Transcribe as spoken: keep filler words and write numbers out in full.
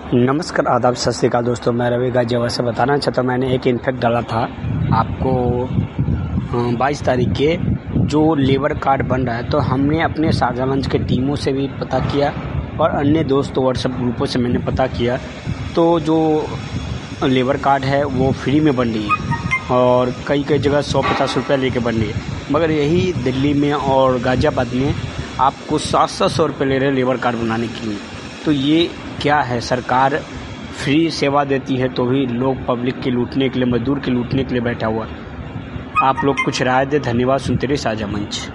नमस्कार, आदाब, सत श्री अकाल दोस्तों। मैं रवि गाजियाबाद से बताना चाहता हूँ, मैंने एक इन्फेक्ट डाला था आपको बाईस तारीख के, जो लेबर कार्ड बन रहा है। तो हमने अपने साझा मंच के टीमों से भी पता किया और अन्य दोस्त व्हाट्सएप ग्रुपों से मैंने पता किया, तो जो लेबर कार्ड है वो फ्री में बन रही है और कई कई जगह सौ पचास रुपया लेके बन रही है, मगर यही दिल्ली में और गाजियाबाद में आपको सात सात सौ रुपये ले रहे हैं लेबर कार्ड बनाने के लिए। तो ये क्या है? सरकार फ्री सेवा देती है तो भी लोग पब्लिक के लूटने के लिए, मजदूर के लूटने के लिए बैठा हुआ है। आप लोग कुछ राय दें। धन्यवाद। सुनते रहिए साझा मंच।